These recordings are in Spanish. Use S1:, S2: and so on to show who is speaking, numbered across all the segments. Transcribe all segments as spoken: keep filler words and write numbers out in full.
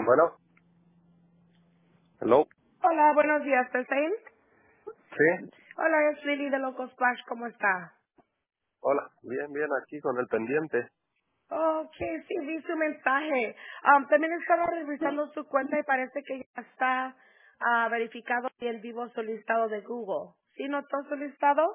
S1: Bueno, hello.
S2: Hola, buenos días, Hussein.
S1: Sí,
S2: Hola, es Lily de Loco Splash, ¿cómo está?
S1: hola. Bien, bien, aquí con el pendiente.
S2: Ok, sí, vi su mensaje. Um, también estaba revisando su cuenta y parece que ya está ah, verificado y en vivo su listado de Google. ¿Sí notó su listado?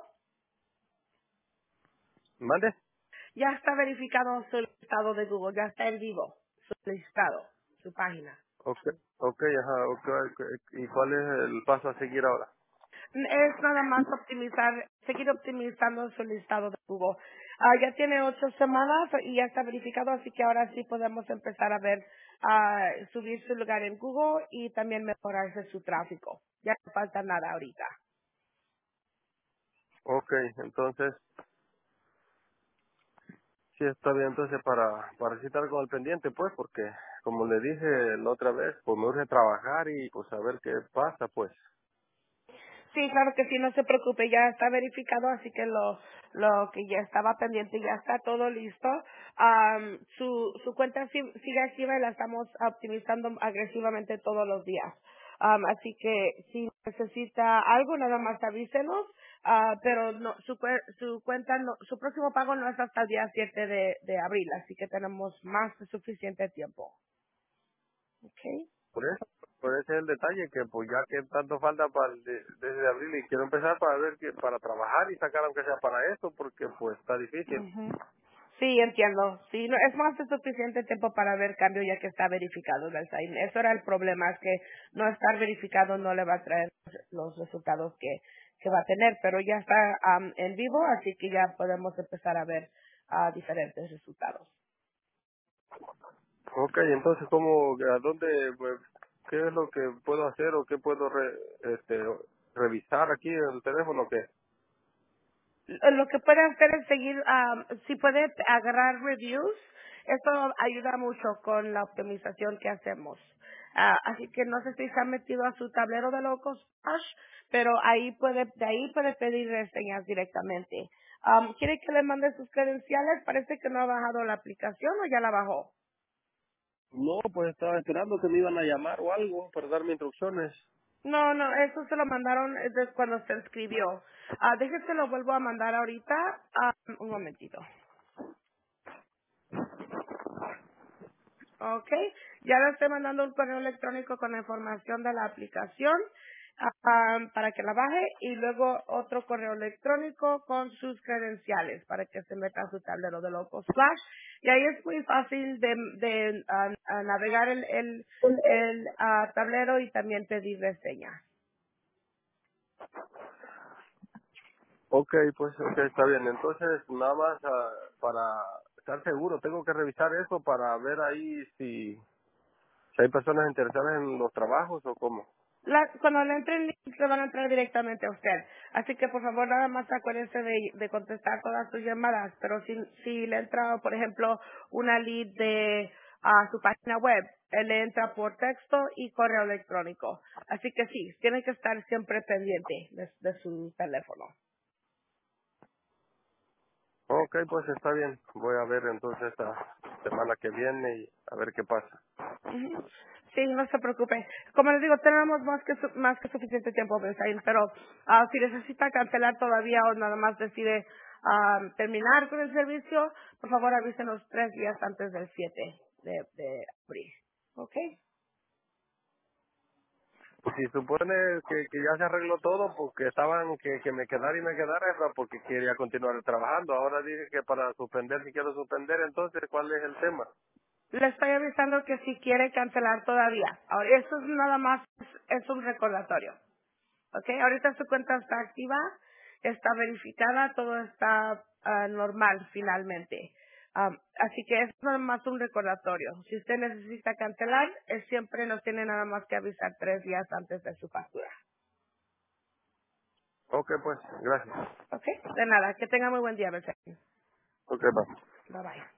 S1: ¿Mande?
S2: Ya está verificado su listado de Google, ya está en vivo su listado, su página.
S1: Ok, ok, ajá, ok, ok. ¿Y cuál es el paso a seguir ahora?
S2: Es nada más optimizar, seguir optimizando su listado de Google. Ah, ya tiene ocho semanas y ya está verificado, así que ahora sí podemos empezar a ver, ah, subir su lugar en Google y también mejorarse su tráfico. Ya no falta nada ahorita.
S1: Ok, entonces, sí está bien, entonces para, para citar con el pendiente, pues, porque como le dije la otra vez, pues me urge trabajar y pues a ver qué pasa, pues.
S2: Sí, claro que sí, no se preocupe, ya está verificado, así que lo, lo que ya estaba pendiente ya está todo listo. Am, su, su cuenta si- sigue activa y la estamos optimizando agresivamente todos los días. Am, así que si necesita algo, nada más avísenos, ah, pero no, su, cue- su cuenta, no, su próximo pago no es hasta el día siete de, de abril, así que tenemos más que suficiente tiempo. Okay.
S1: Por eso, por ese es el detalle, que pues ya que tanto falta para el de- desde abril y quiero empezar para ver que, para trabajar y sacar aunque sea para eso, porque pues está difícil.
S2: Ujú. Sí, entiendo. Sí, no, es más que suficiente tiempo para ver cambio ya que está verificado, ¿verdad? Y eso era el problema, es que no estar verificado no le va a traer los resultados que, que va a tener, pero ya está am, en vivo, así que ya podemos empezar a ver ah, diferentes resultados.
S1: Ok, entonces, ¿cómo, a dónde, pues, qué es lo que puedo hacer o qué puedo re- este, revisar aquí en el teléfono? ¿Qué?
S2: Lo que puede hacer es seguir, am, si puede agarrar reviews, eso ayuda mucho con la optimización que hacemos. Ah, así que no sé si se ha metido a su tablero de locos, Ash, pero ahí puede, de ahí puede pedir reseñas directamente. Am, ¿Quiere que le mande sus credenciales? Parece que no ha bajado la aplicación o ya la bajó.
S1: No, pues estaba esperando que me iban a llamar o algo para darme instrucciones.
S2: No, no, eso se lo mandaron desde cuando se inscribió. Ah, déjese lo vuelvo a mandar ahorita. Ah, un momentito. Ok, ya le estoy mandando un correo electrónico con la información de la aplicación ah, ah, para que la baje y luego otro correo electrónico con sus credenciales para que se meta a su tablero de Locos Flash. Y ahí es muy fácil de, de ah, ah, navegar el, el, el ah, tablero y también pedir reseñas.
S1: Ok, pues ok, está bien. Entonces, nada más ah, para estar seguro, tengo que revisar eso para ver ahí si, si hay personas interesadas en los trabajos o cómo.
S2: La- cuando le entren, le van a entrar directamente a usted. Así que por favor nada más acuérdense de, de contestar todas sus llamadas. Pero si, si le entra, por ejemplo, una lead de a su página web, él le entra por texto y correo electrónico. Así que sí, tiene que estar siempre pendiente de, de su teléfono.
S1: Ok, pues está bien. Voy a ver entonces esta semana que viene y a ver qué pasa.
S2: Ujú. Sí, no se preocupe. Como les digo, tenemos más que su- más que suficiente tiempo, Benzaín, pero ah, si necesita cancelar todavía o nada más decide ah, terminar con el servicio, por favor avísenos tres días antes del siete de, de abril. ¿Ok?
S1: Si supone que, que ya se arregló todo porque estaban que, que me quedara y me quedara era porque quería continuar trabajando. Ahora dije que para suspender, si quiero suspender, entonces, ¿cuál es el tema?
S2: Le estoy avisando que si quiere cancelar todavía. Ahora, eso es nada más, es un recordatorio. ¿Ok? Ahorita su cuenta está activa, está verificada, todo está ah, normal finalmente. Am, así que es nada más un recordatorio. Si usted necesita cancelar, él siempre nos tiene nada más que avisar tres días antes de su factura.
S1: Ok, pues, gracias.
S2: ¿Ok? De nada. Que tenga muy buen día, Mercedes.
S1: Ok, va.
S2: Bye bye.